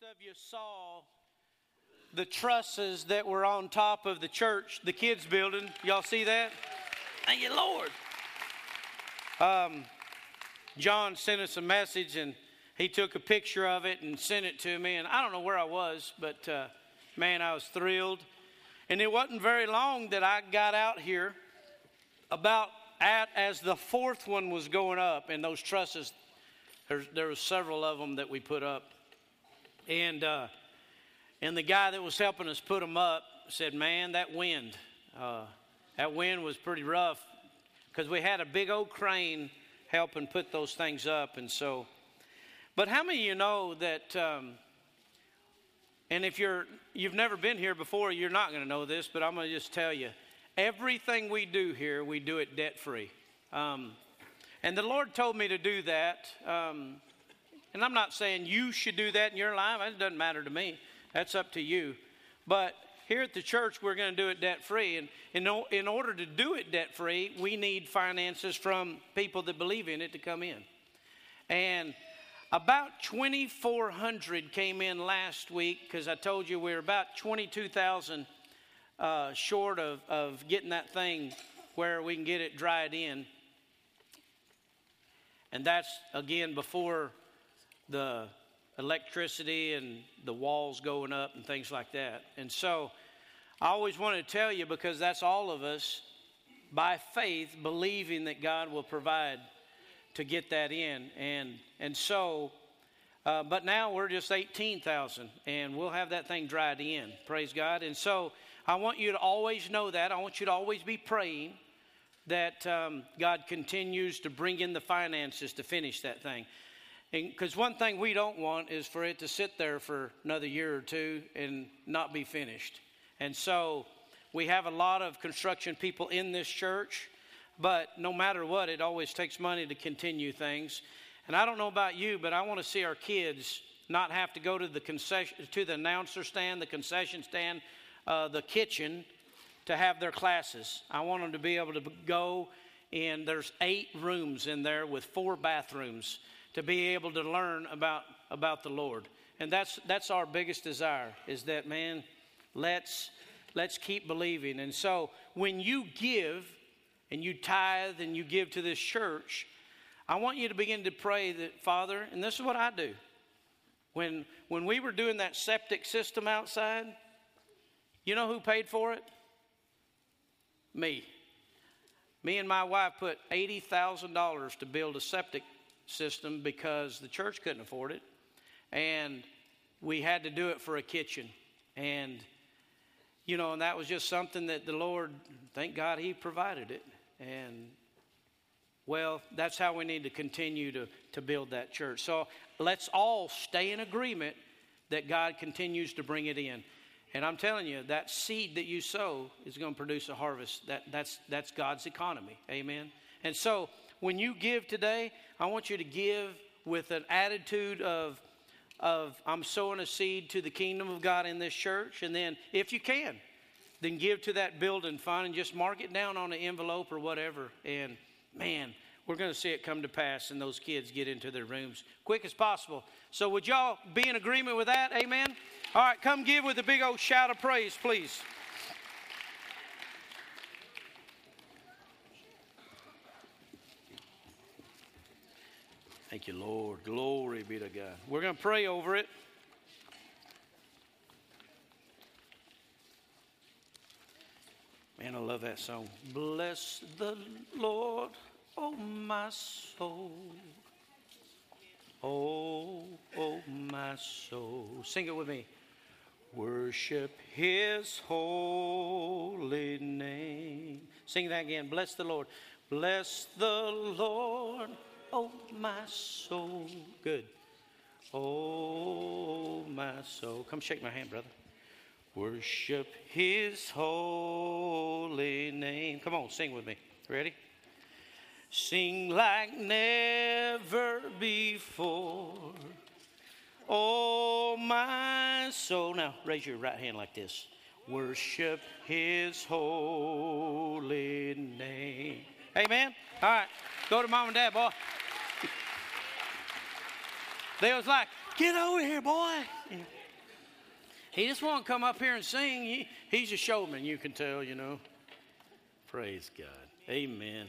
of you saw the trusses that were on top of the church, the kids' building. Y'all see that? Thank you, Lord. John sent us a message, and he took a picture of it and sent it to me. And I don't know where I was, but man, I was thrilled. And it wasn't very long that I got out here as the fourth one was going up, and those trusses, there were several of them that we put up. And the guy that was helping us put them up said, man, that wind was pretty rough, because we had a big old crane helping put those things up. And so, but how many of you know that, and if you've never been here before, you're not going to know this, but I'm going to just tell you, everything we do here, we do it debt-free. And the Lord told me to do that. And I'm not saying you should do that in your life. It doesn't matter to me. That's up to you. But here at the church, we're going to do it debt-free. And in order to do it debt-free, we need finances from people that believe in it to come in. And about 2,400 came in last week, because I told you we were about 22,000 short of getting that thing where we can get it dried in. And that's, again, before the electricity and the walls going up and things like that. And so I always want to tell you, because that's all of us by faith believing that God will provide to get that in. And so, but now we're just 18,000, and we'll have that thing dried in. Praise God. And so I want you to always know that. I want you to always be praying that God continues to bring in the finances to finish that thing. Because one thing we don't want is for it to sit there for another year or two and not be finished. And so we have a lot of construction people in this church, but no matter what, it always takes money to continue things. And I don't know about you, but I want to see our kids not have to go to the announcer stand, the concession stand, the kitchen to have their classes. I want them to be able to go, and there's 8 rooms in there with 4 bathrooms to be able to learn about the Lord. And that's our biggest desire, is that, man, let's keep believing. And so when you give and you tithe and you give to this church, I want you to begin to pray that, Father, and this is what I do. When we were doing that septic system outside, you know who paid for it? Me. Me and my wife put $80,000 to build a septic system because the church couldn't afford it, and we had to do it for a kitchen. And and that was just something that the Lord, thank God, He provided it. And well, that's how we need to continue to build that church. So let's all stay in agreement that God continues to bring it in. And I'm telling you, that seed that you sow is going to produce a harvest. That's God's economy. Amen. And so when you give today, I want you to give with an attitude of I'm sowing a seed to the kingdom of God in this church. And then if you can, then give to that building fund and just mark it down on an envelope or whatever. And man, we're going to see it come to pass and those kids get into their rooms quick as possible. So would y'all be in agreement with that? Amen. All right, come give with a big old shout of praise, please. Thank you, Lord. Glory be to God. We're going to pray over it. Man, I love that song. Bless the Lord, oh my soul. Oh, my soul. Sing it with me. Worship His holy name. Sing that again. Bless the Lord. Bless the Lord, oh my soul. Good. Oh, my soul. Come shake my hand, brother. Worship His holy name. Come on, sing with me. Ready? Sing like never before. Oh, my soul. Now, raise your right hand like this. Worship His holy name. Amen. All right. Go to mom and dad, boy. They was like, get over here, boy. He just won't come up here and sing. He's a showman, you can tell, you know. Praise God. Amen.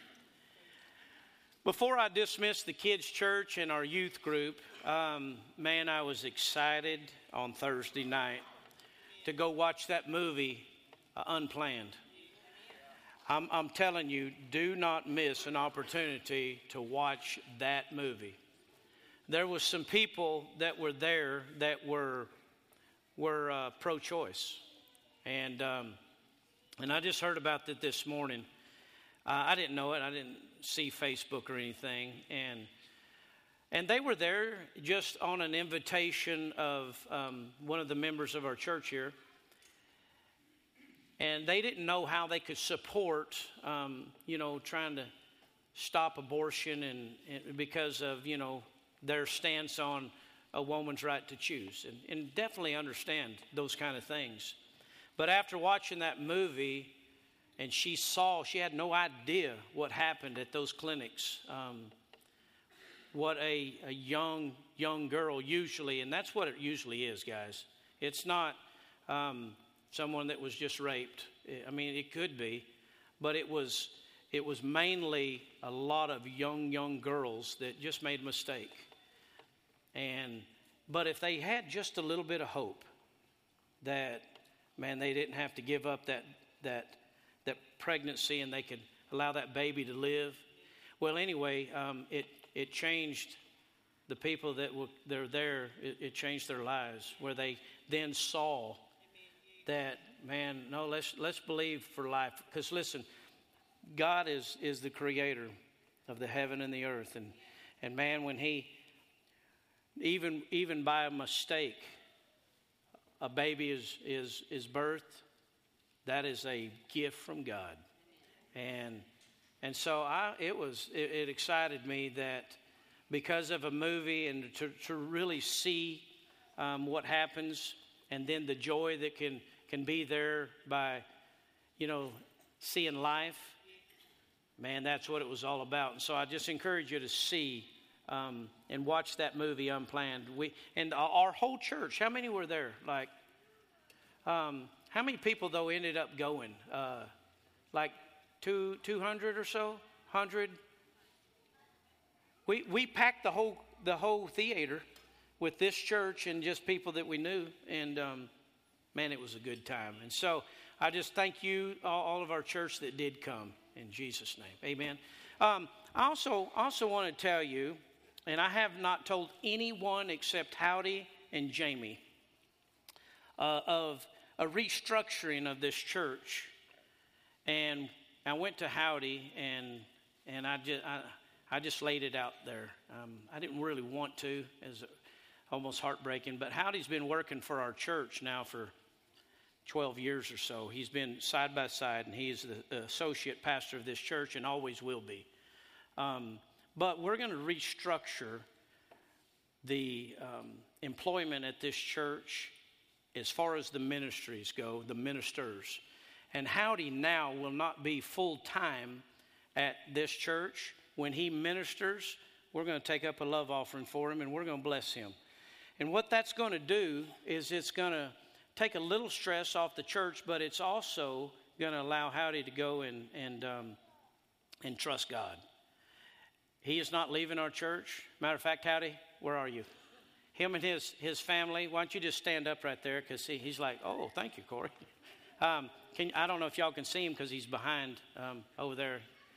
Before I dismiss the kids' church and our youth group, man, I was excited on Thursday night to go watch that movie, Unplanned. I'm telling you, do not miss an opportunity to watch that movie. There was some people that were there that were pro-choice, and I just heard about that this morning. I didn't know it. I didn't see Facebook or anything, and they were there just on an invitation of one of the members of our church here, and they didn't know how they could support, trying to stop abortion and because of their stance on a woman's right to choose, and definitely understand those kind of things. But after watching that movie, and she had no idea what happened at those clinics, what a young girl usually, and that's what it usually is, guys. It's not someone that was just raped. I mean, it could be, but it was mainly a lot of young girls that just made a mistake. But if they had just a little bit of hope that, man, they didn't have to give up that pregnancy and they could allow that baby to live. Well, anyway, it changed the people that were there. It changed their lives, where they then saw that, man, no, let's believe for life. Because listen, God is the creator of the heaven and the earth, and man, when He even by a mistake, a baby is birthed, that is a gift from God. And so it excited me that because of a movie and to really see what happens, and then the joy that can be there by seeing life, man, that's what it was all about. And so I just encourage you to see and watch that movie Unplanned. And our whole church, how many were there? Like, how many people though ended up going? Like 200 or so, 100. We packed the whole theater with this church and just people that we knew, and man, it was a good time. And so I just thank you, all of our church that did come, in Jesus' name, amen. I also want to tell you, and I have not told anyone except Howdy and Jamie, of a restructuring of this church. And I went to Howdy, and I just laid it out there. I didn't really want to, as almost heartbreaking, but Howdy's been working for our church now for 12 years or so. He's been side by side, and he is the associate pastor of this church and always will be. But we're going to restructure the employment at this church as far as the ministries go, the ministers. And Howdy now will not be full-time at this church. When he ministers, we're going to take up a love offering for him, and we're going to bless him. And what that's going to do is it's going to take a little stress off the church, but it's also going to allow Howdy to go and trust God. He is not leaving our church. Matter of fact, Howdy, where are you? Him and his family. Why don't you just stand up right there? Because he's like, oh, thank you, Corey. I don't know if y'all can see him because he's behind over there.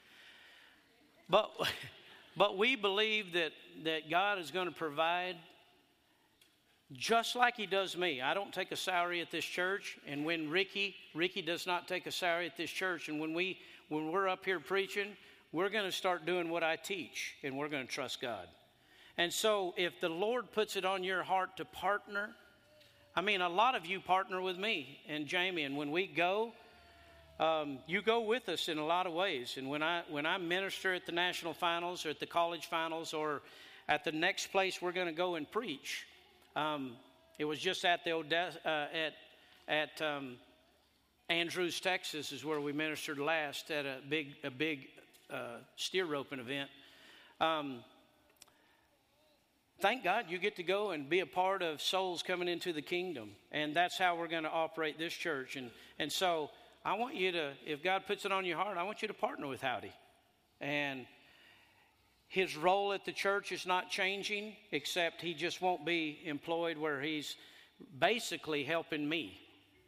But we believe that God is going to provide just like He does me. I don't take a salary at this church, and when Ricky does not take a salary at this church, and when we're up here preaching, we're going to start doing what I teach, and we're going to trust God. And so if the Lord puts it on your heart to partner, I mean, a lot of you partner with me and Jamie, and when we go, you go with us in a lot of ways. And when I minister at the national finals or at the college finals or at the next place we're going to go and preach, it was just at the at Andrews, Texas, is where we ministered last at a big steer roping event. thank God you get to go and be a part of souls coming into the kingdom. And that's how we're going to operate this church. And so I want you to, if God puts it on your heart, I want you to partner with Howdy. And his role at the church is not changing, except he just won't be employed where he's basically helping me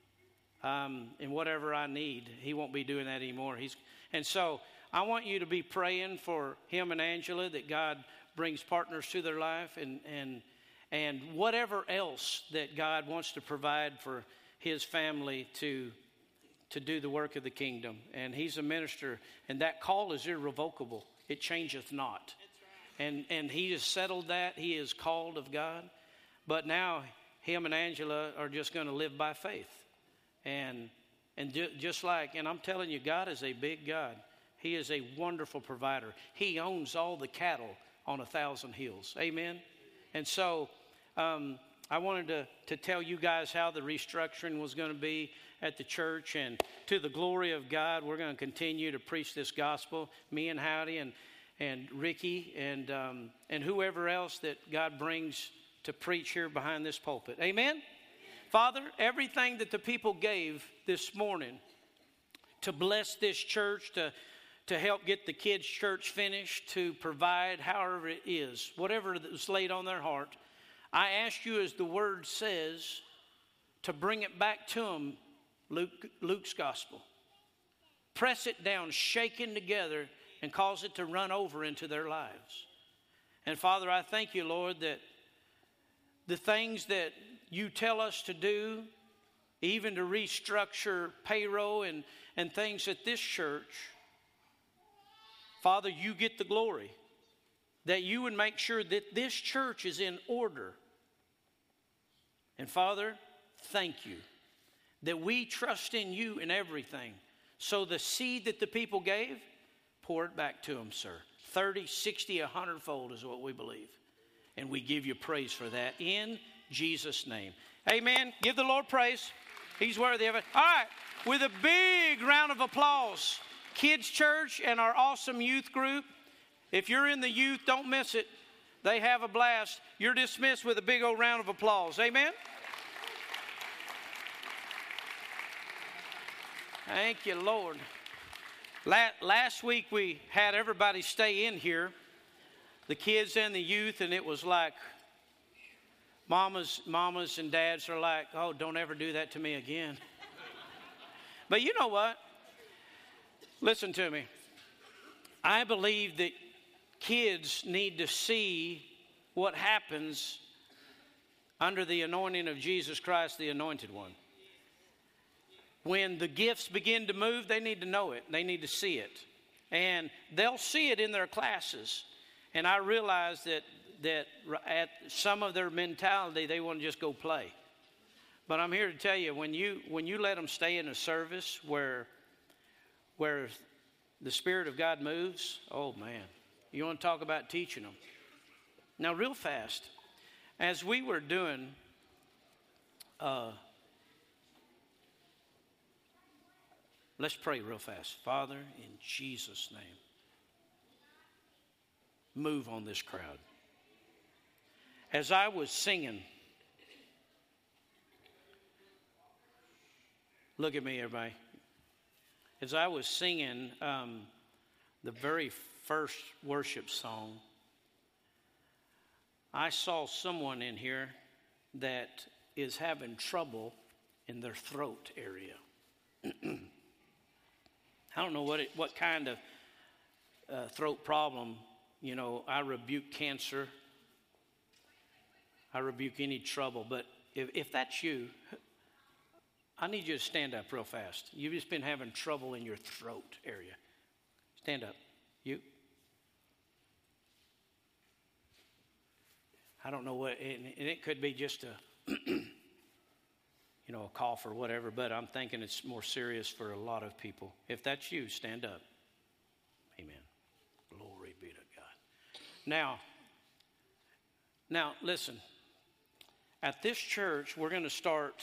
in whatever I need. He won't be doing that anymore. And so I want you to be praying for him and Angela, that God brings partners to their life, and whatever else that God wants to provide for his family to do the work of the kingdom. And he's a minister, and that call is irrevocable. It changeth not. Right. And he has settled that. He is called of God. But now him and Angela are just going to live by faith. And just like, and I'm telling you, God is a big God. He is a wonderful provider. He owns all the cattle on 1,000 hills. Amen. And so I wanted to tell you guys how the restructuring was going to be at the church. And to the glory of God, we're going to continue to preach this gospel. Me and Howdy and Ricky and whoever else that God brings to preach here behind this pulpit. Amen? Father, everything that the people gave this morning to bless this church, to help get the kids' church finished, to provide however it is, whatever was laid on their heart, I ask you, as the word says, to bring it back to them, Luke's gospel. Press it down, shaken together, and cause it to run over into their lives. And Father, I thank you, Lord, that the things that you tell us to do, even to restructure payroll and things at this church, Father, you get the glory. That you would make sure that this church is in order. And Father, thank you that we trust in you in everything. So the seed that the people gave, pour it back to them, sir. 30, 60, 100-fold is what we believe. And we give you praise for that in Jesus' name. Amen. Give the Lord praise. He's worthy of it. All right. With a big round of applause, Kids Church and our awesome youth group. If you're in the youth, don't miss it. They have a blast. You're dismissed with a big old round of applause. Amen. Thank you, Lord. Last week we had everybody stay in here, the kids and the youth, and it was like mamas and dads are like, oh, don't ever do that to me again. But you know what? Listen to me. I believe that kids need to see what happens under the anointing of Jesus Christ, the Anointed One. When the gifts begin to move, they need to know it. They need to see it. And they'll see it in their classes. And I realize that at some of their mentality, they want to just go play. But I'm here to tell you, when you let them stay in a service where the Spirit of God moves, oh man, you want to talk about teaching them. Now, real fast, as we were doing let's pray real fast. Father, in Jesus' name, move on this crowd. As I was singing, look at me, everybody. As I was singing the very first worship song, I saw someone in here that is having trouble in their throat area. I don't know what kind of throat problem. You know, I rebuke cancer. I rebuke any trouble. But if that's you, I need you to stand up real fast. You've just been having trouble in your throat area. Stand up. You. I don't know what, and it could be just a, a cough or whatever, but I'm thinking it's more serious for a lot of people. If that's you, stand up. Amen. Glory be to God. Now, listen. At this church, we're going to start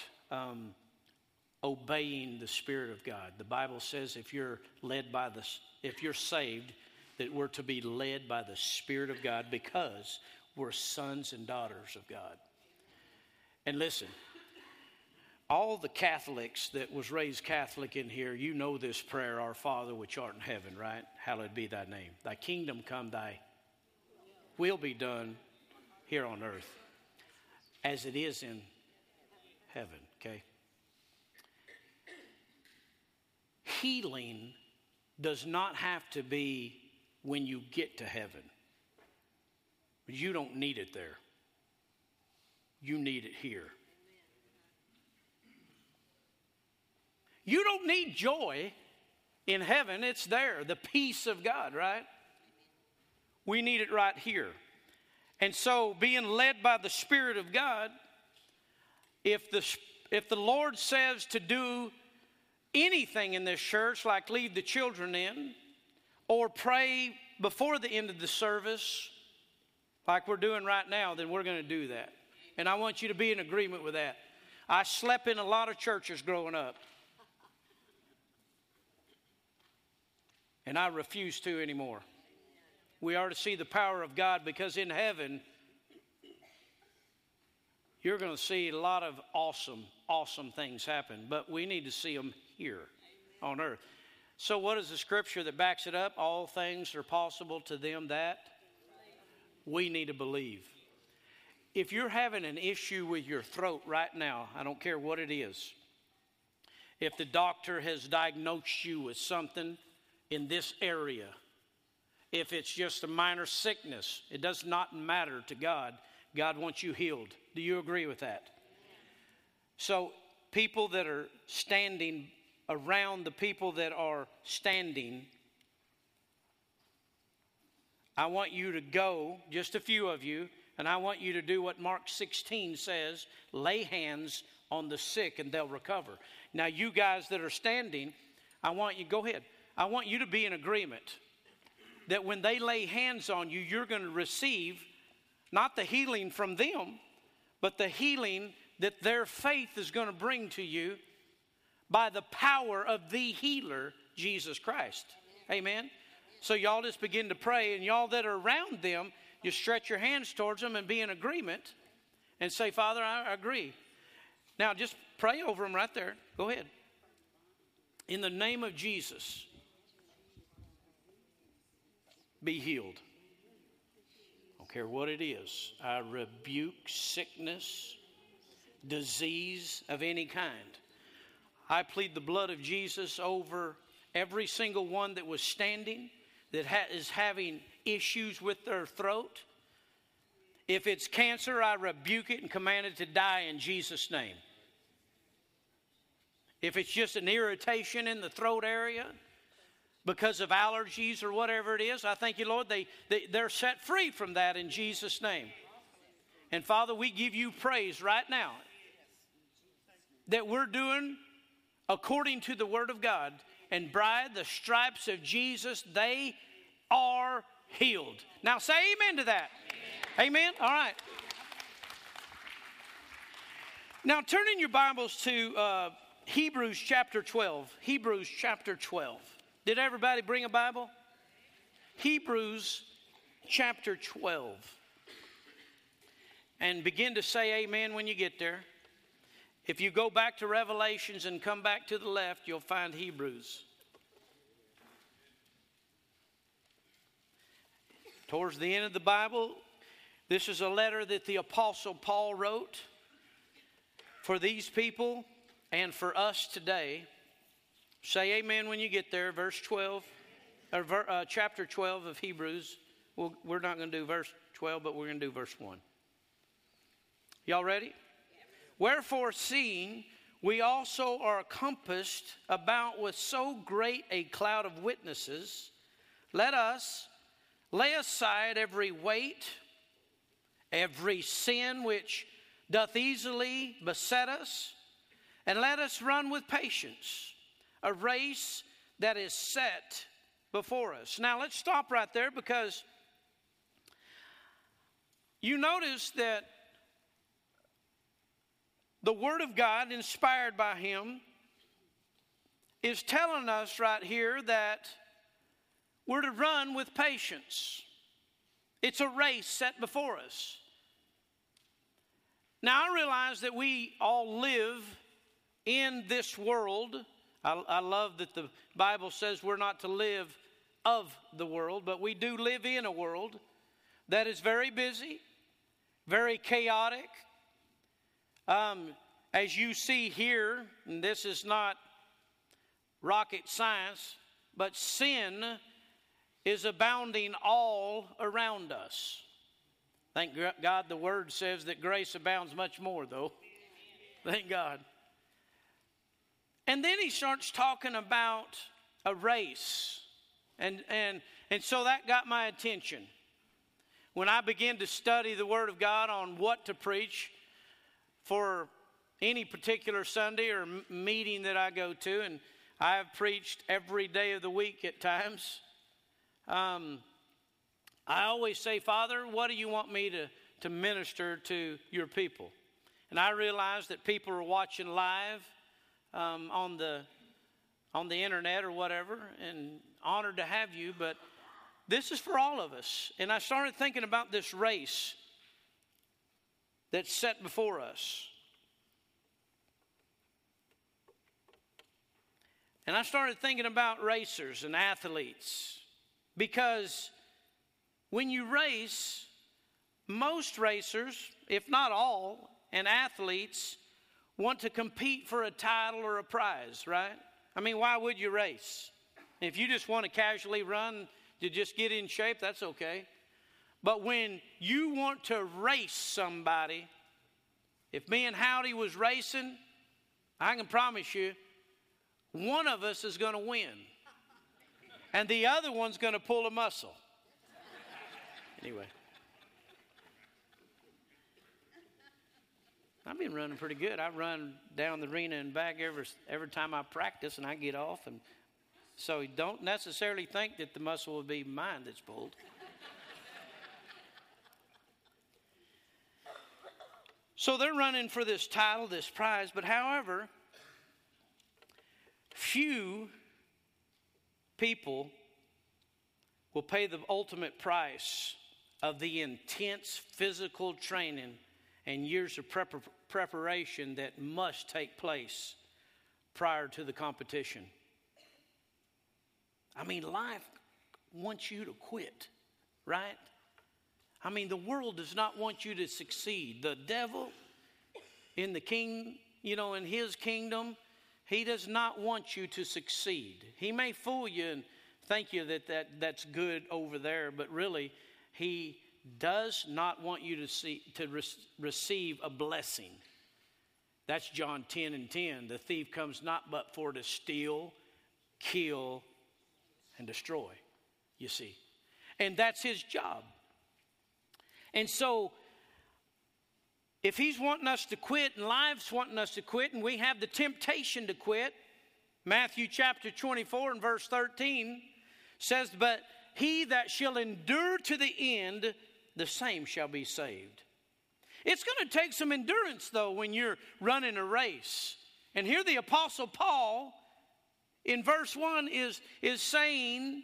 obeying the Spirit of God. The Bible says if you're saved, that we're to be led by the Spirit of God, because we're sons and daughters of God. And listen, all the Catholics that was raised Catholic in here, you know this prayer, Our Father which art in heaven, right? Hallowed be thy name. Thy kingdom come, thy will be done here on earth as it is in heaven, okay? Healing does not have to be when you get to heaven. You don't need it there. You need it here. You don't need joy in heaven. It's there, the peace of God, right? We need it right here. And so being led by the Spirit of God, if the Lord says to do anything in this church, like leave the children in, or pray before the end of the service, like we're doing right now, then we're going to do that. And I want you to be in agreement with that. I slept in a lot of churches growing up. And I refuse to anymore. We are to see the power of God, because in heaven, you're going to see a lot of awesome things happen. But we need to see them here on earth. So what is the scripture that backs it up? All things are possible to them that we need to believe. If you're having an issue with your throat right now, I don't care what it is. If the doctor has diagnosed you with something in this area, if it's just a minor sickness, it does not matter to God. God wants you healed. Do you agree with that? So people that are standing around the people that are standing, I want you to go, just a few of you, and I want you to do what Mark 16 says, lay hands on the sick and they'll recover. Now you guys that are standing, I want you, go ahead. I want you to be in agreement that when they lay hands on you, you're going to receive not the healing from them, but the healing that their faith is going to bring to you by the power of the healer, Jesus Christ. Amen? So y'all just begin to pray, and y'all that are around them, you stretch your hands towards them and be in agreement and say, Father, I agree. Now just pray over them right there. Go ahead. In the name of Jesus, be healed. I don't care what it is. I rebuke sickness, disease of any kind. I plead the blood of Jesus over every single one that was standing, that is having issues with their throat. If it's cancer, I rebuke it and command it to die in Jesus' name. If it's just an irritation in the throat area because of allergies or whatever it is, I thank you, Lord, they're set free from that in Jesus' name. And Father, we give you praise right now that we're doing according to the Word of God. And by the stripes of Jesus, they are healed. Now say amen to that. Amen? All right. Now turn in your Bibles to Hebrews chapter 12. Hebrews chapter 12. Did everybody bring a Bible? Hebrews chapter 12. And begin to say amen when you get there. If you go back to Revelations and come back to the left, you'll find Hebrews. Towards the end of the Bible, this is a letter that the Apostle Paul wrote for these people and for us today. Say amen when you get there. Verse 12, or chapter 12 of Hebrews. We're not going to do verse 12, but we're going to do verse 1. Y'all ready? Wherefore, seeing we also are compassed about with so great a cloud of witnesses, let us lay aside every weight, every sin which doth easily beset us, and let us run with patience a race that is set before us. Now let's stop right there, because you notice that the Word of God, inspired by Him, is telling us right here that we're to run with patience. It's a race set before us. Now, I realize that we all live in this world. I love that the Bible says we're not to live of the world, but we do live in a world that is very busy, very chaotic. As you see here, and this is not rocket science, but sin is abounding all around us. Thank God the Word says that grace abounds much more, though. Thank God. And then he starts talking about a race. And so that got my attention. When I began to study the Word of God on what to preach for any particular Sunday or meeting that I go to, and I have preached every day of the week at times, I always say, Father, what do you want me to minister to your people? And I realize that people are watching live on the internet or whatever, and honored to have you, but this is for all of us. And I started thinking about this race that's set before us. And I started thinking about racers and athletes, because when you race, most racers, if not all, and athletes want to compete for a title or a prize, right? I mean, why would you race? If you just want to casually run to just get in shape, that's okay. But when you want to race somebody, if me and Howdy was racing, I can promise you, one of us is going to win. And the other one's going to pull a muscle. Anyway. I've been running pretty good. I run down the arena and back every time I practice, and I get off. And so you don't necessarily think that the muscle will be mine that's pulled. So they're running for this title, this prize. But however, few people will pay the ultimate price of the intense physical training and years of preparation that must take place prior to the competition. I mean, life wants you to quit, right? I mean, the world does not want you to succeed. The devil in the king, in his kingdom, he does not want you to succeed. He may fool you and think you that's good over there, but really, he does not want you to receive a blessing. That's John 10:10. The thief comes not but for to steal, kill, and destroy, you see. And that's his job. And so, if he's wanting us to quit and life's wanting us to quit and we have the temptation to quit, Matthew chapter 24 and verse 13 says, but he that shall endure to the end, the same shall be saved. It's going to take some endurance, though, when you're running a race. And here the Apostle Paul, in verse 1, is saying,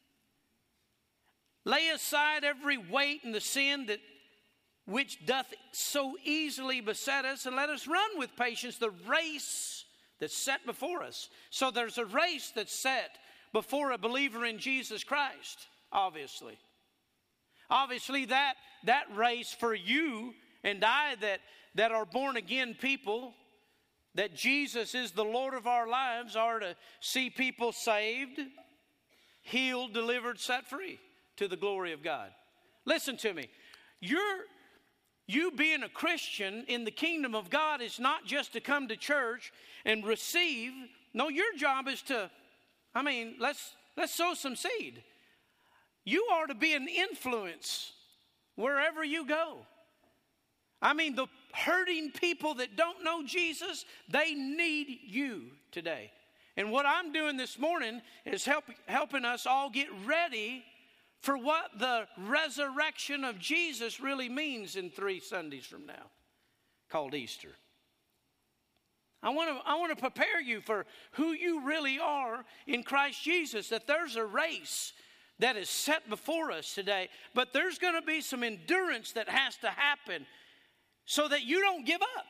lay aside every weight and the sin which doth so easily beset us, and let us run with patience the race that's set before us. So there's a race that's set before a believer in Jesus Christ, obviously. Obviously, that race for you and I that are born again people, that Jesus is the Lord of our lives, are to see people saved, healed, delivered, set free to the glory of God. Listen to me. You being a Christian in the kingdom of God is not just to come to church and receive. No, your job is to, let's sow some seed. You are to be an influence wherever you go. The hurting people that don't know Jesus, they need you today. And what I'm doing this morning is helping us all get ready for what the resurrection of Jesus really means in 3 Sundays from now, called Easter. I want to prepare you for who you really are in Christ Jesus, that there's a race that is set before us today. But there's going to be some endurance that has to happen so that you don't give up.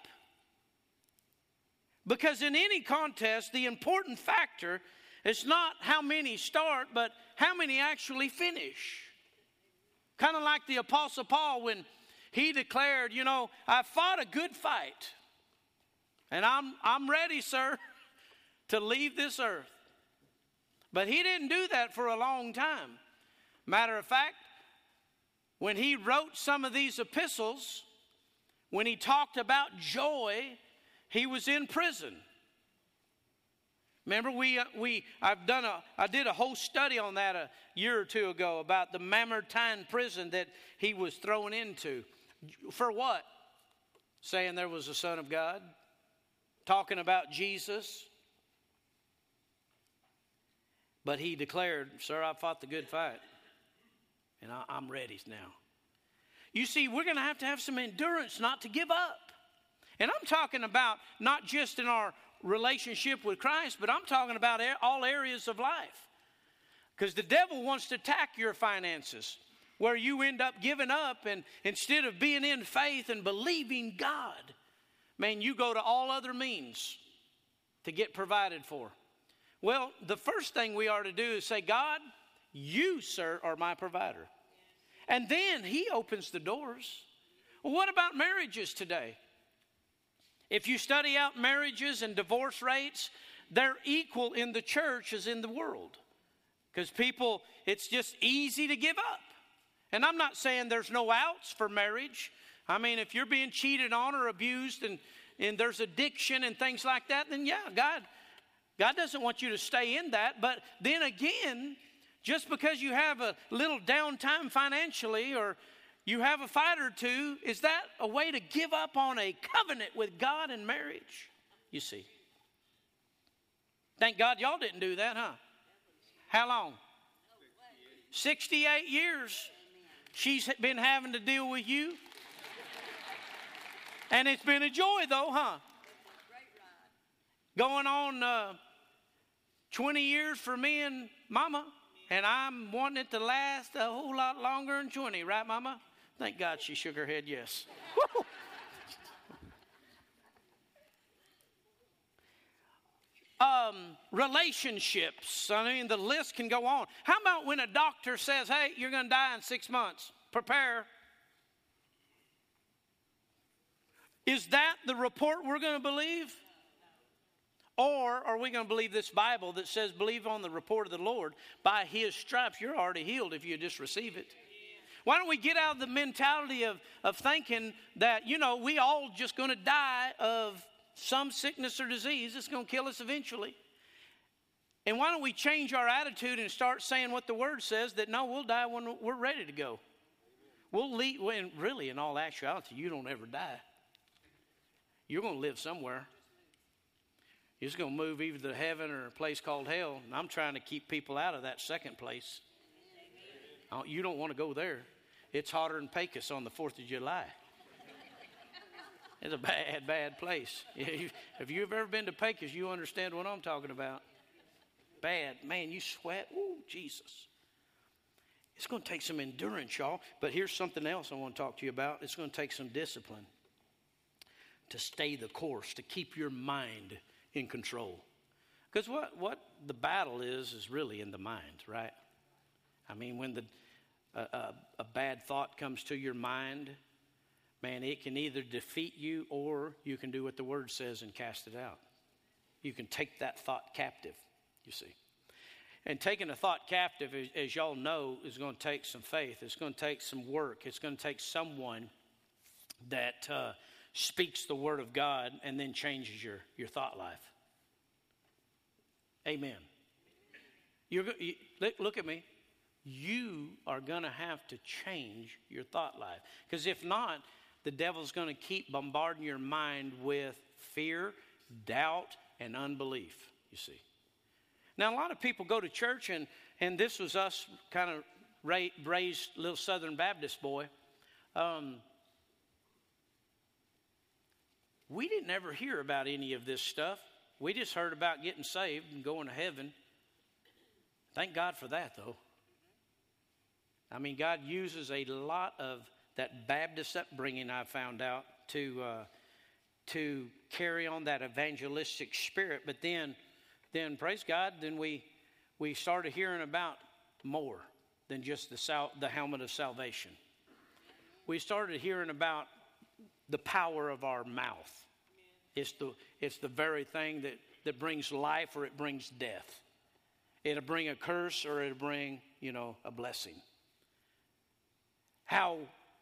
Because in any contest, the important factor is not how many start, but how many actually finish. Kind of like the Apostle Paul when he declared, I fought a good fight. And I'm ready, sir, to leave this earth. But he didn't do that for a long time. Matter of fact, when he wrote some of these epistles, when he talked about joy, he was in prison. Remember, I did a whole study on that a year or two ago about the Mamertine prison that he was thrown into. For what? Saying there was a Son of God. Talking about Jesus. But he declared, sir, I fought the good fight. And I'm ready now. You see, we're going to have some endurance not to give up. And I'm talking about not just in our relationship with Christ, but I'm talking about all areas of life. Because the devil wants to attack your finances, where you end up giving up, and instead of being in faith and believing God, man, you go to all other means to get provided for. Well, the first thing we are to do is say, God, you, sir, are my provider. And then he opens the doors. Well, what about marriages today? If you study out marriages and divorce rates, they're equal in the church as in the world. Because people, it's just easy to give up. And I'm not saying there's no outs for marriage. I mean, if you're being cheated on or abused and there's addiction and things like that, then yeah, God doesn't want you to stay in that. But then again, just because you have a little downtime financially or you have a fight or two, is that a way to give up on a covenant with God in marriage? You see. Thank God y'all didn't do that, huh? How long? 68 years. She's been having to deal with you. And it's been a joy though, huh? Going on 20 years for me and Mama. And I'm wanting it to last a whole lot longer than 20, right, Mama? Thank God she shook her head yes. Relationships. I mean, the list can go on. How about when a doctor says, hey, you're going to die in 6 months? Prepare. Is that the report we're going to believe? Or are we going to believe this Bible that says, believe on the report of the Lord? By his stripes, you're already healed if you just receive it. Why don't we get out of the mentality of thinking that, we all just going to die of some sickness or disease. It's going to kill us eventually. And why don't we change our attitude and start saying what the Word says, that no, we'll die when we're ready to go. We'll leave, when really, in all actuality, you don't ever die. You're going to live somewhere. You're just going to move either to heaven or a place called hell. And I'm trying to keep people out of that second place. You don't want to go there. It's hotter than Pecos on the 4th of July. It's a bad, bad place. If you've ever been to Pecos, you understand what I'm talking about. Bad. Man, you sweat. Ooh, Jesus. It's going to take some endurance, y'all. But here's something else I want to talk to you about. It's going to take some discipline to stay the course, to keep your mind in control. Because what the battle is really in the mind, right? I mean, when a bad thought comes to your mind, man, it can either defeat you or you can do what the Word says and cast it out. You can take that thought captive, you see. And taking a thought captive, as y'all know, is going to take some faith. It's going to take some work. It's going to take someone that speaks the Word of God and then changes your thought life. Amen. Look at me. You are going to have to change your thought life. Because if not, the devil's going to keep bombarding your mind with fear, doubt, and unbelief, you see. Now, a lot of people go to church, and this was us kind of raised little Southern Baptist boy. We didn't ever hear about any of this stuff. We just heard about getting saved and going to heaven. Thank God for that, though. I mean, God uses a lot of that Baptist upbringing, I found out, to carry on that evangelistic spirit. But then praise God, then we started hearing about more than just the helmet of salvation. We started hearing about the power of our mouth. It's the very thing that brings life or it brings death. It'll bring a curse or it'll bring, a blessing. How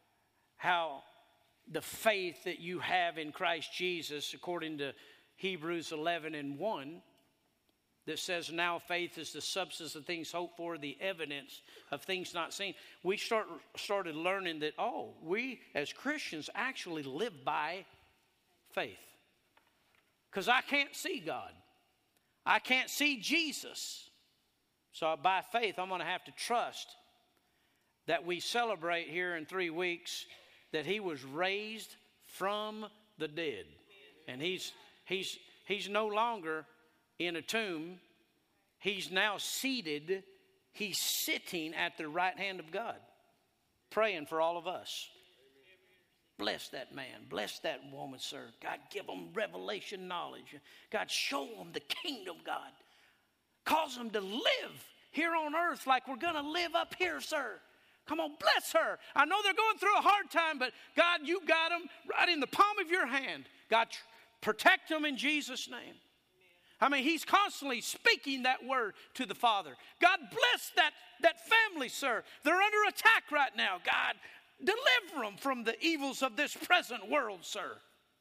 the faith that you have in Christ Jesus, according to Hebrews 11:1, that says, now faith is the substance of things hoped for, the evidence of things not seen. We started learning that, we as Christians actually live by faith. Because I can't see God. I can't see Jesus. So by faith, I'm going to have to trust that we celebrate here in 3 weeks that he was raised from the dead. And he's no longer in a tomb. He's now seated. He's sitting at the right hand of God, praying for all of us. Bless that man. Bless that woman, sir. God, give them revelation knowledge. God, show them the kingdom, God. Cause them to live here on earth like we're going to live up here, sir. Come on, bless her. I know they're going through a hard time, but God, you got them right in the palm of your hand. God, protect them in Jesus' name. I mean, he's constantly speaking that word to the Father. God, bless that family, sir. They're under attack right now. God, deliver them from the evils of this present world, sir.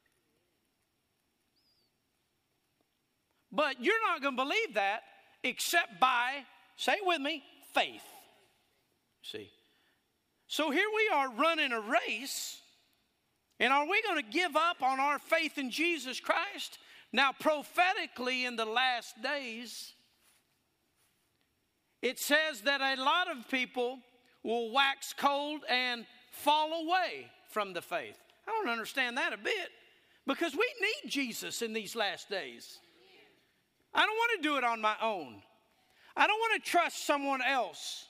But you're not going to believe that except by, say it with me, faith. See? So here we are running a race, and are we going to give up on our faith in Jesus Christ? Now, prophetically in the last days, it says that a lot of people will wax cold and fall away from the faith. I don't understand that a bit, because we need Jesus in these last days. I don't want to do it on my own. I don't want to trust someone else.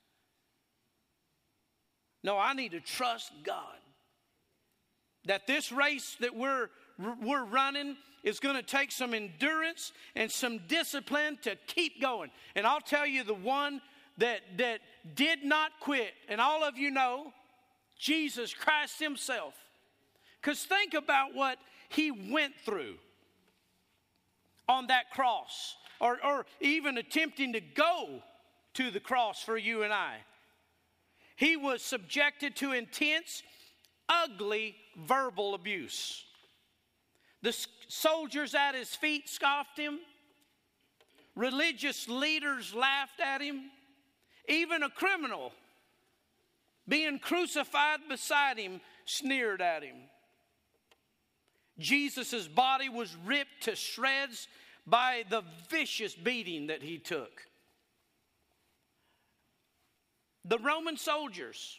No, I need to trust God. That this race that we're running is going to take some endurance and some discipline to keep going. And I'll tell you the one that did not quit, and all of you know, Jesus Christ himself. Because think about what he went through on that cross, or even attempting to go to the cross for you and I. He was subjected to intense, ugly verbal abuse. The soldiers at his feet scoffed him. Religious leaders laughed at him. Even a criminal being crucified beside him sneered at him. Jesus' body was ripped to shreds by the vicious beating that he took. The Roman soldiers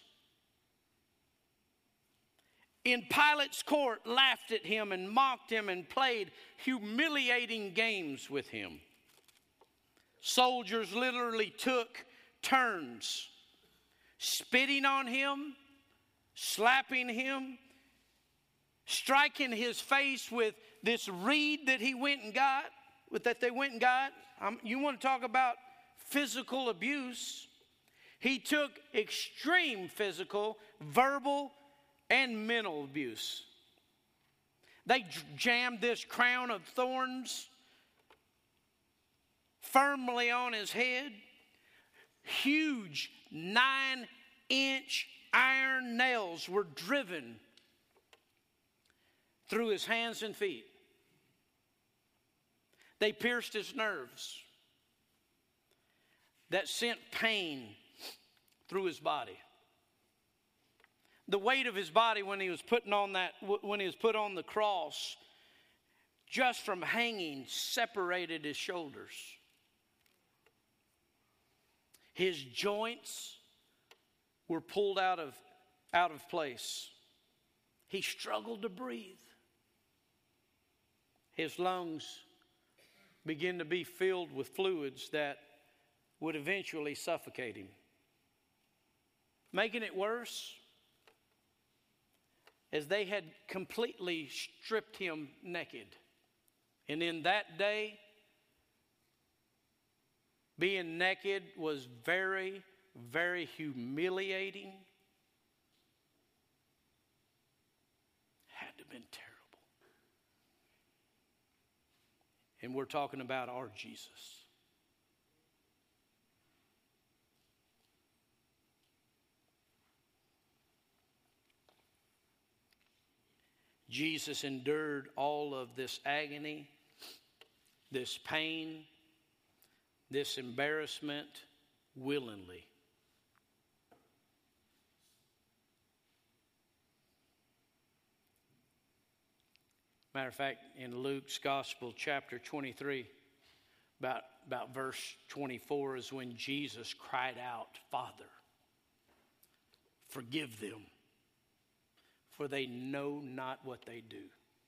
in Pilate's court laughed at him and mocked him and played humiliating games with him. Soldiers literally took turns spitting on him, slapping him, striking his face with this reed that he went and got, You want to talk about physical abuse? He took extreme physical, verbal, and mental abuse. They jammed this crown of thorns firmly on his head. Huge 9-inch iron nails were driven through his hands and feet. They pierced his nerves. That sent pain through his body. The weight of his body when he was put on the cross, just from hanging, separated his shoulders. His joints were pulled out of place. He struggled to breathe. His lungs began to be filled with fluids that would eventually suffocate him. making it worse is they had completely stripped him naked. And in that day, being naked was very, very humiliating. Had to have been terrible. And we're talking about our Jesus. Jesus endured all of this agony, this pain, this embarrassment willingly. Matter of fact, in Luke's Gospel, chapter 23, about verse 24 is when Jesus cried out, "Father, forgive them, for they know not what they do."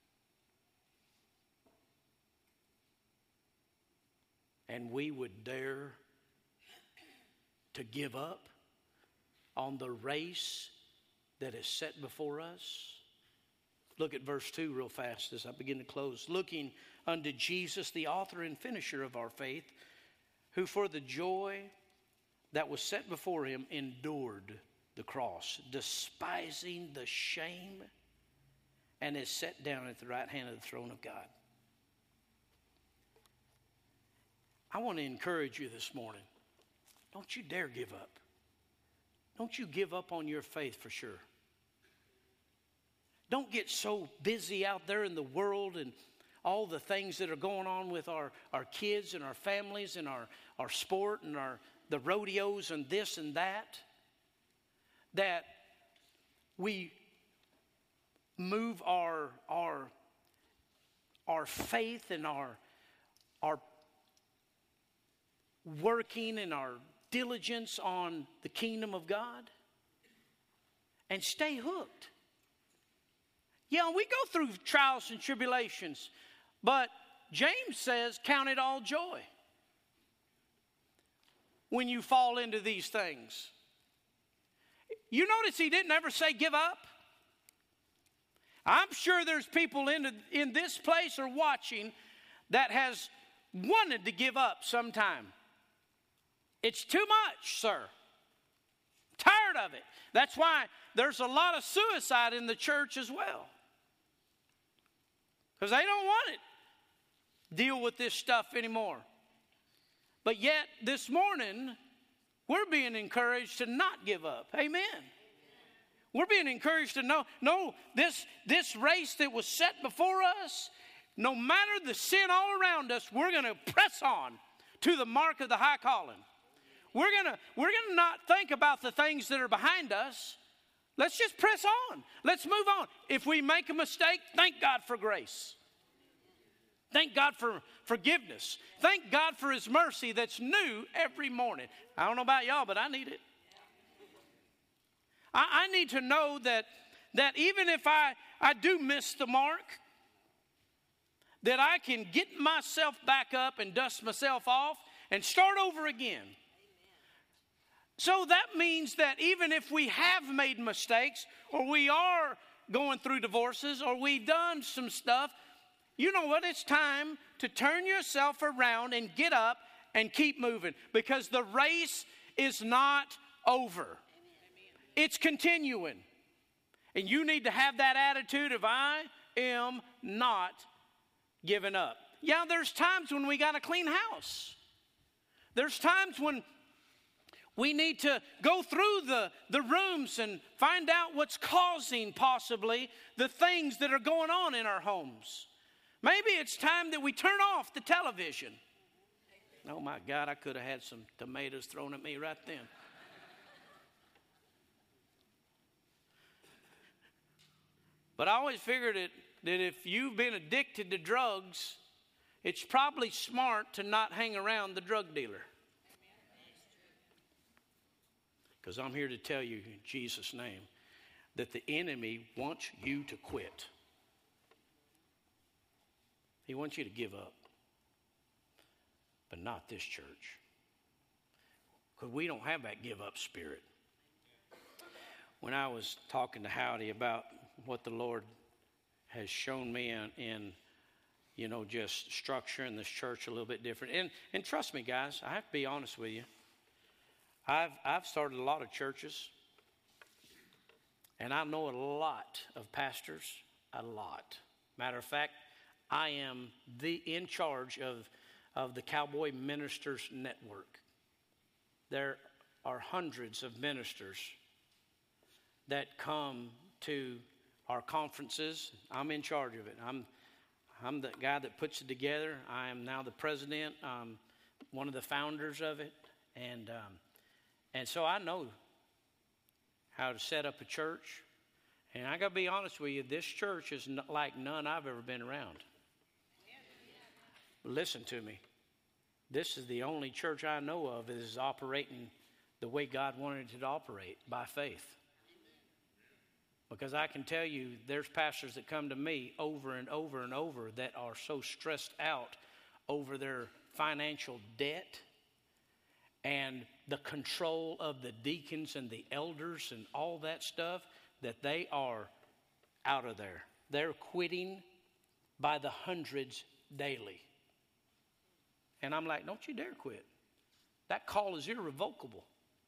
And we would dare to give up on the race that is set before us. Look at verse 2 real fast as I begin to close. "Looking unto Jesus, the author and finisher of our faith, who for the joy that was set before him endured the cross, despising the shame, and is set down at the right hand of the throne of God." I want to encourage you this morning. Don't you dare give up. Don't you give up on your faith for sure. Don't get so busy out there in the world and all the things that are going on with our kids and our families and our sport and the rodeos and this and that we move our faith and our working and our diligence on the kingdom of God and stay hooked. Yeah, we go through trials and tribulations, but James says, count it all joy when you fall into these things. You notice he didn't ever say give up. I'm sure there's people in this place or watching that has wanted to give up sometime. It's too much, sir. Tired of it. That's why there's a lot of suicide in the church as well. Because they don't want to deal with this stuff anymore. But yet, this morning, we're being encouraged to not give up. Amen. We're being encouraged to know this race that was set before us, no matter the sin all around us, we're going to press on to the mark of the high calling. We're gonna not think about the things that are behind us. Let's just press on. Let's move on. If we make a mistake, thank God for grace. Thank God for forgiveness. Thank God for his mercy that's new every morning. I don't know about y'all, but I need it. I need to know that even if I do miss the mark, that I can get myself back up and dust myself off and start over again. So that means that even if we have made mistakes or we are going through divorces or we've done some stuff, you know what? It's time to turn yourself around and get up and keep moving, because the race is not over. It's continuing. And you need to have that attitude of I am not giving up. Yeah, there's times when we got to clean house. There's times when we need to go through the rooms and find out what's causing possibly the things that are going on in our homes. Maybe it's time that we turn off the television. Oh my God, I could have had some tomatoes thrown at me right then. But I always figured that if you've been addicted to drugs, it's probably smart to not hang around the drug dealer. Because I'm here to tell you in Jesus' name that the enemy wants you to quit. He wants you to give up. But not this church. Because we don't have that give up spirit. when I was talking to Howdy about what the Lord has shown me in just structuring this church a little bit different. And trust me, guys, I have to be honest with you. I've started a lot of churches, and I know a lot of pastors, a lot. Matter of fact, I am in charge of the Cowboy Ministers Network. There are hundreds of ministers that come to our conferences. I'm in charge of it. I'm the guy that puts it together. I am now the president. I'm one of the founders of it, and so I know how to set up a church. And I got to be honest with you, this church is like none I've ever been around. Listen to me. This is the only church I know of that is operating the way God wanted it to operate, by faith. Because I can tell you, there's pastors that come to me over and over and over that are so stressed out over their financial debt and the control of the deacons and the elders and all that stuff, that they are out of there. They're quitting by the hundreds daily. And I'm like, don't you dare quit. That call is irrevocable.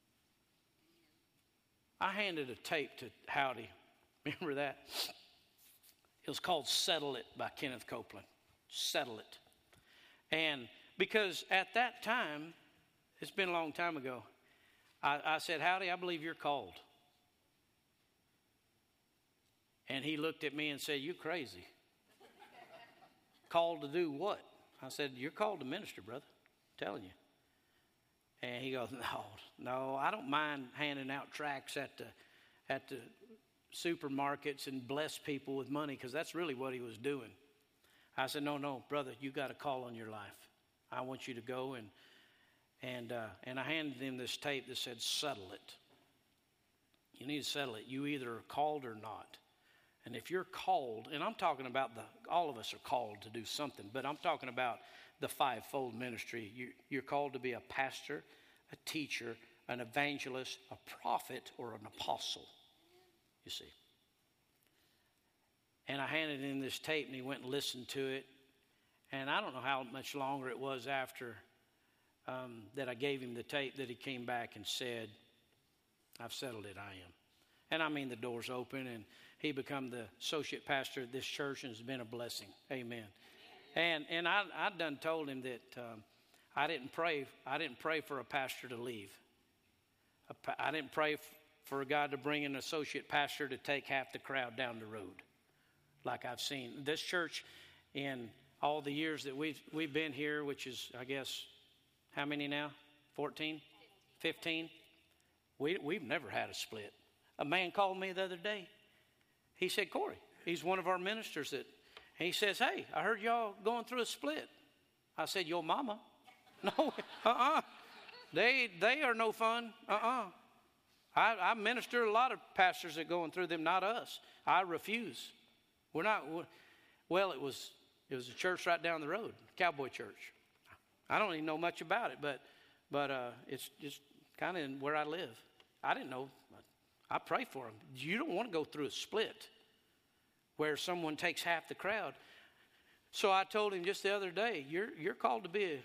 I handed a tape to Howdy. Remember that? It was called Settle It by Kenneth Copeland. Settle It. And because at that time, it's been a long time ago, I said, Howdy, I believe you're called. And he looked at me and said, you crazy. Called to do what? I said, you're called to minister, brother. I'm telling you. And he goes, no, I don't mind handing out tracts at the supermarkets and bless people with money, because that's really what he was doing. I said, no, brother, you got a call on your life. I want you to go and I handed him this tape that said, settle it. You need to settle it. You either are called or not. And if you're called, and I'm talking about all of us are called to do something, but I'm talking about the fivefold ministry. You're called to be a pastor, a teacher, an evangelist, a prophet, or an apostle, you see. And I handed him this tape, and he went and listened to it. And I don't know how much longer it was after that I gave him the tape that he came back and said, I've settled it, I am. And I mean, the door's open, and he become the associate pastor at this church, and it's been a blessing. Amen. And I done told him that I didn't pray for a pastor to leave. I didn't pray for God to bring an associate pastor to take half the crowd down the road, like I've seen. This church, in all the years that we've been here, which is, I guess, how many now? 14? 15? We've never had a split. A man called me the other day. He said, Corey, he's one of our ministers, and he says, hey, I heard y'all going through a split. I said, your mama? No, They are no fun. I minister a lot of pastors that going through them, not us. I refuse. We're not. Well, it was a church right down the road, Cowboy Church. I don't even know much about it, but it's just kind of where I live. I didn't know. I pray for them. You don't want to go through a split where someone takes half the crowd. So I told him just the other day, you're called to be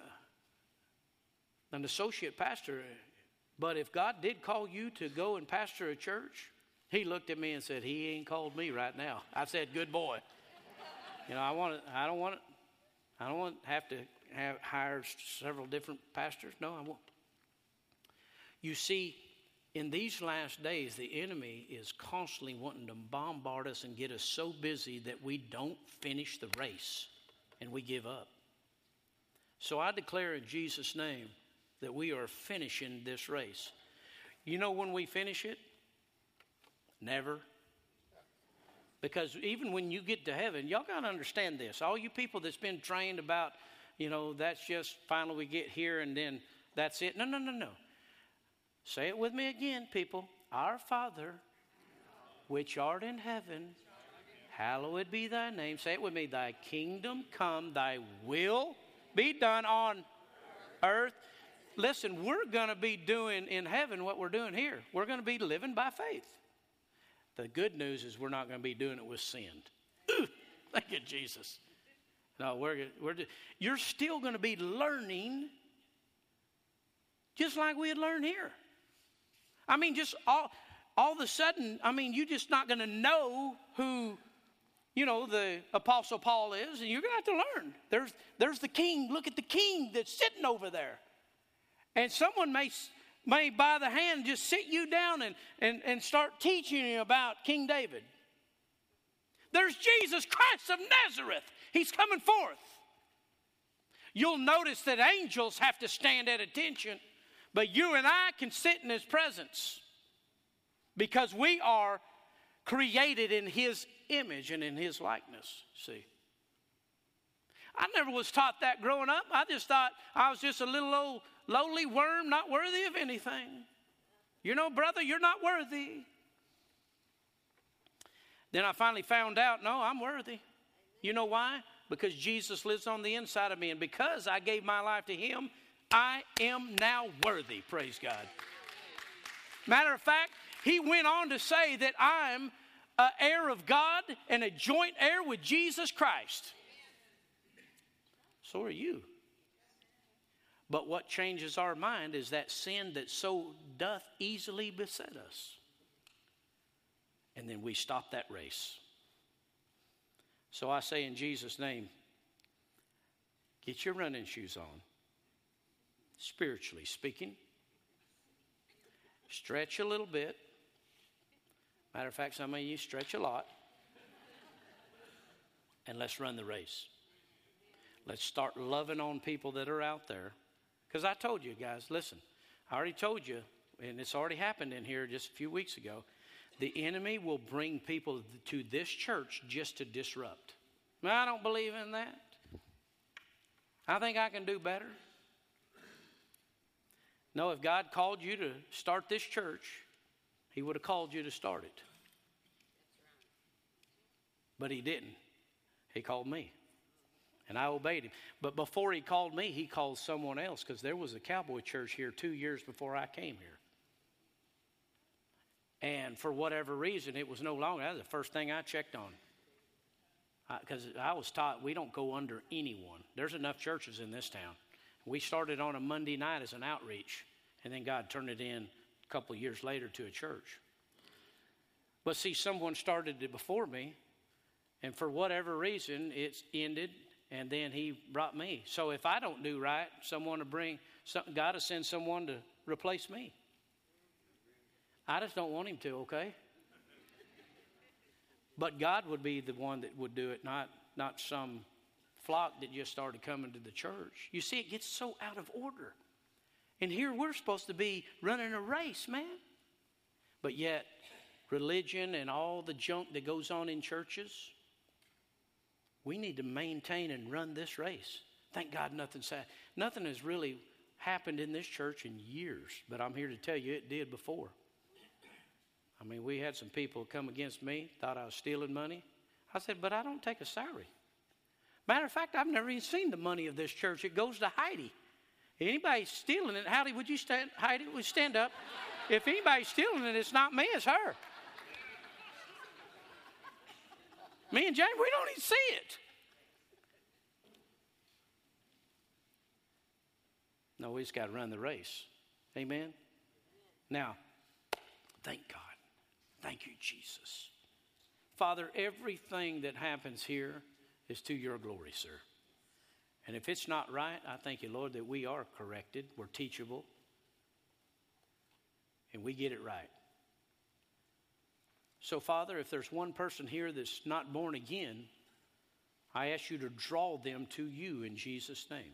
an associate pastor, but if God did call you to go and pastor a church, he looked at me and said, he ain't called me right now. I said, good boy. I don't want to have to hire several different pastors. No, I won't. You see, in these last days, the enemy is constantly wanting to bombard us and get us so busy that we don't finish the race and we give up. So I declare in Jesus' name that we are finishing this race. You know when we finish it? Never. Because even when you get to heaven, y'all got to understand this. All you people that's been trained about, that's just finally we get here and then that's it. No. Say it with me again, people. Our Father, which art in heaven, hallowed be thy name. Say it with me. Thy kingdom come, thy will be done on earth listen, we're going to be doing in heaven what we're doing here. We're going to be living by faith. The good news is we're not going to be doing it with sin. Ooh, thank you, Jesus. No, you're still going to be learning just like we had learned here. I mean, just all of a sudden, I mean, you're just not going to know who, the Apostle Paul is, and you're going to have to learn. There's the king. Look at the king that's sitting over there. And someone may by the hand just sit you down and start teaching you about King David. There's Jesus Christ of Nazareth. He's coming forth. You'll notice that angels have to stand at attention, but you and I can sit in his presence because we are created in his image and in his likeness. See, I never was taught that growing up. I just thought I was just a little old lowly worm, not worthy of anything. Brother, you're not worthy. Then I finally found out, no, I'm worthy. You know why? Because Jesus lives on the inside of me. And because I gave my life to him, I am now worthy. Praise God. Matter of fact, he went on to say that I'm an heir of God and a joint heir with Jesus Christ. So are you. But what changes our mind is that sin that so doth easily beset us. And then we stop that race. So I say in Jesus' name, get your running shoes on. Spiritually speaking. Stretch a little bit. Matter of fact, some of you stretch a lot. And let's run the race. Let's start loving on people that are out there. Because I told you guys, listen, I already told you, and it's already happened in here just a few weeks ago. The enemy will bring people to this church just to disrupt. I don't believe in that. I think I can do better. No, if God called you to start this church, he would have called you to start it. But he didn't. He called me. And I obeyed him. But before he called me, he called someone else, because there was a cowboy church here 2 years before I came here. And for whatever reason, it was no longer. That was the first thing I checked on. Because I was taught we don't go under anyone. There's enough churches in this town. We started on a Monday night as an outreach. And then God turned it in a couple of years later to a church. But see, someone started it before me. And for whatever reason, it's ended. And then he brought me. So if I don't do right, God will send someone to replace me. I just don't want him to, okay? But God would be the one that would do it, not some flock that just started coming to the church. You see, it gets so out of order. And here we're supposed to be running a race, man. But yet, religion and all the junk that goes on in churches, we need to maintain and run this race. Thank God nothing has really happened in this church in years. But I'm here to tell you it did before. I mean, we had some people come against me, thought I was stealing money. I said, but I don't take a salary. Matter of fact, I've never even seen the money of this church. It goes to Heidi. Anybody stealing it, Heidi, would you stand? Heidi, would you stand up? If anybody's stealing it, it's not me, it's her. Me and Jane, we don't even see it. No, we just got to run the race. Amen? Now, thank God. Thank you, Jesus. Father, everything that happens here is to your glory, sir. And if it's not right, I thank you, Lord, that we are corrected, we're teachable, and we get it right. So, Father, if there's one person here that's not born again, I ask you to draw them to you in Jesus' name.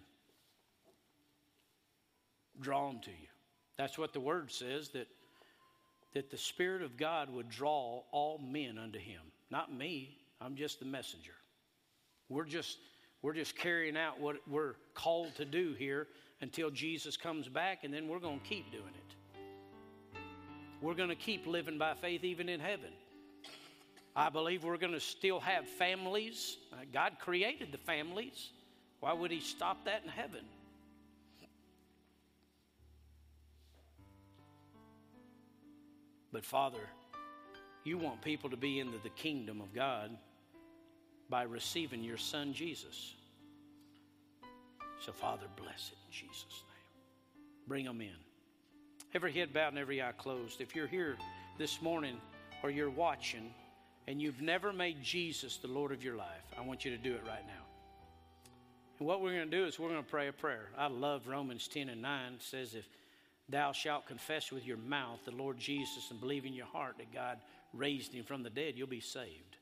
Draw them to you. That's what the Word says, that the Spirit of God would draw all men unto him. Not me, I'm just the messenger. We're just carrying out what we're called to do here until Jesus comes back, and then we're going to keep doing it. We're going to keep living by faith even in heaven. I believe we're going to still have families. God created the families. Why would he stop that in heaven? But Father, you want people to be into the kingdom of God by receiving your Son, Jesus. So, Father, bless it in Jesus' name. Bring them in. Every head bowed and every eye closed. If you're here this morning or you're watching and you've never made Jesus the Lord of your life, I want you to do it right now. And what we're going to do is we're going to pray a prayer. I love Romans 10 and 9. It says, if thou shalt confess with your mouth the Lord Jesus and believe in your heart that God raised him from the dead, you'll be saved.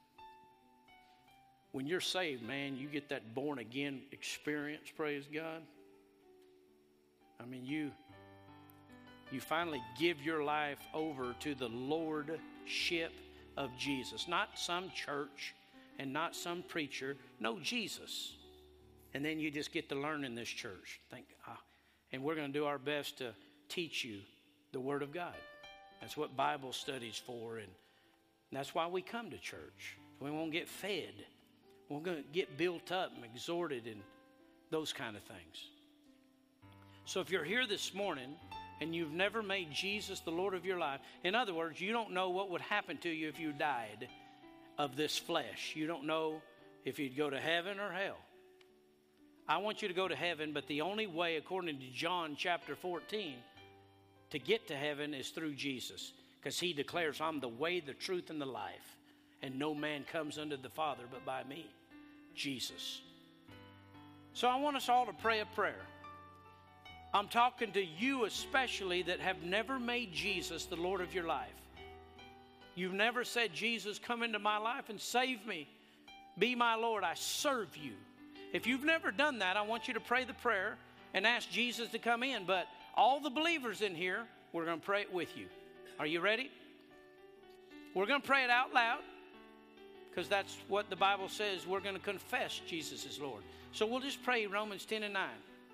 When you're saved, man, you get that born again experience, praise God. I mean, you finally give your life over to the lordship of Jesus. Not some church and not some preacher. No, Jesus. And then you just get to learn in this church. And we're going to do our best to teach you the Word of God. That's what Bible study's for. And that's why we come to church. We won't get fed. We're going to get built up and exhorted and those kind of things. So if you're here this morning and you've never made Jesus the Lord of your life, in other words, you don't know what would happen to you if you died of this flesh. You don't know if you'd go to heaven or hell. I want you to go to heaven, but the only way, according to John chapter 14, to get to heaven is through Jesus. Because he declares, I'm the way, the truth, and the life. And no man comes unto the Father but by me, Jesus. So I want us all to pray a prayer. I'm talking to you especially that have never made Jesus the Lord of your life. You've never said, Jesus, come into my life and save me. Be my Lord, I serve you. If you've never done that, I want you to pray the prayer and ask Jesus to come in. But all the believers in here, we're going to pray it with you. Are you ready? We're going to pray it out loud because that's what the Bible says. We're going to confess Jesus is Lord. So we'll just pray Romans 10 and 9.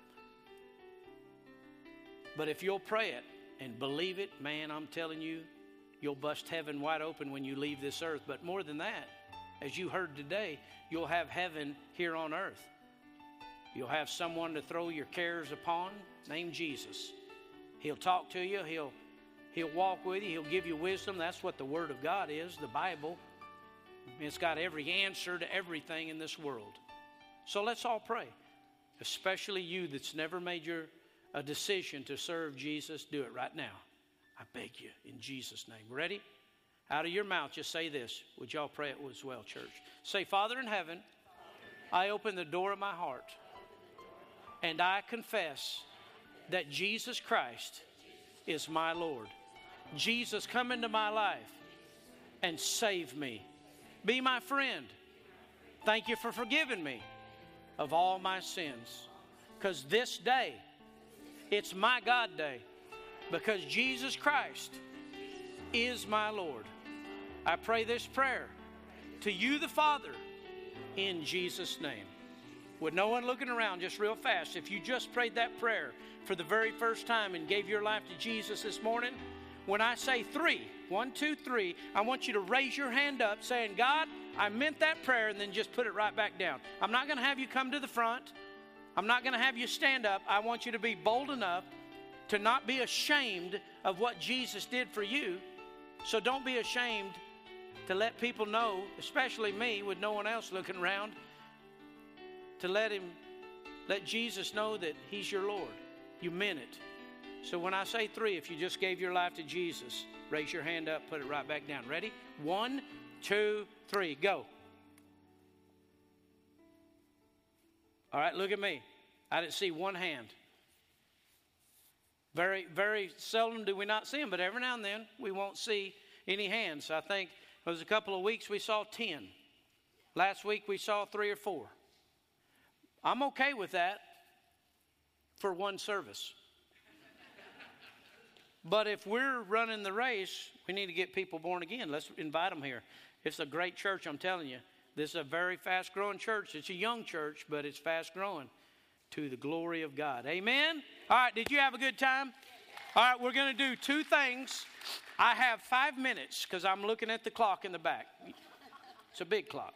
But if you'll pray it and believe it, man, I'm telling you, you'll bust heaven wide open when you leave this earth. But more than that, as you heard today, you'll have heaven here on earth. You'll have someone to throw your cares upon, named Jesus. He'll talk to you. He'll walk with you. He'll give you wisdom. That's what the Word of God is, the Bible. It's got every answer to everything in this world. So let's all pray. Especially you that's never made a decision to serve Jesus. Do it right now. I beg you in Jesus' name. Ready? Out of your mouth, just say this. Would y'all pray it as well, church? Say, Father in heaven, I open the door of my heart and I confess that Jesus Christ is my Lord. Jesus, come into my life and save me. Be my friend. Thank you for forgiving me of all my sins. Because this day, it's my God day. Because Jesus Christ is my Lord. I pray this prayer to you, the Father, in Jesus' name. With no one looking around, just real fast, if you just prayed that prayer for the very first time and gave your life to Jesus this morning, when I say 3, 1, 2, 3, I want you to raise your hand up saying, God, I meant that prayer, and then just put it right back down. I'm not going to have you come to the front. I'm not going to have you stand up. I want you to be bold enough to not be ashamed of what Jesus did for you. So don't be ashamed to let people know, especially me with no one else looking around, to let Jesus know that he's your Lord. You meant it. So when I say 3, if you just gave your life to Jesus, raise your hand up, put it right back down. Ready? 1, 2, 3, go. All right, look at me. I didn't see one hand. Very, very seldom do we not see them, but every now and then we won't see any hands. I think it was a couple of weeks we saw 10. Last week we saw 3 or 4. I'm okay with that for one service. But if we're running the race, we need to get people born again. Let's invite them here. It's a great church, I'm telling you. This is a very fast-growing church. It's a young church, but it's fast-growing to the glory of God. Amen? All right, did you have a good time? All right, we're going to do 2 things. I have 5 minutes because I'm looking at the clock in the back. It's a big clock.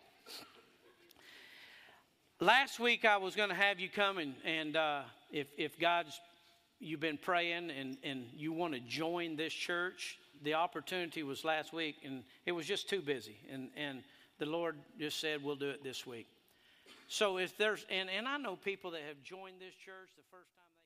Last week I was going to have you come and if you've been praying and you want to join this church, the opportunity was last week, and it was just too busy. And the Lord just said, we'll do it this week. So if there's, and I know people that have joined this church the first time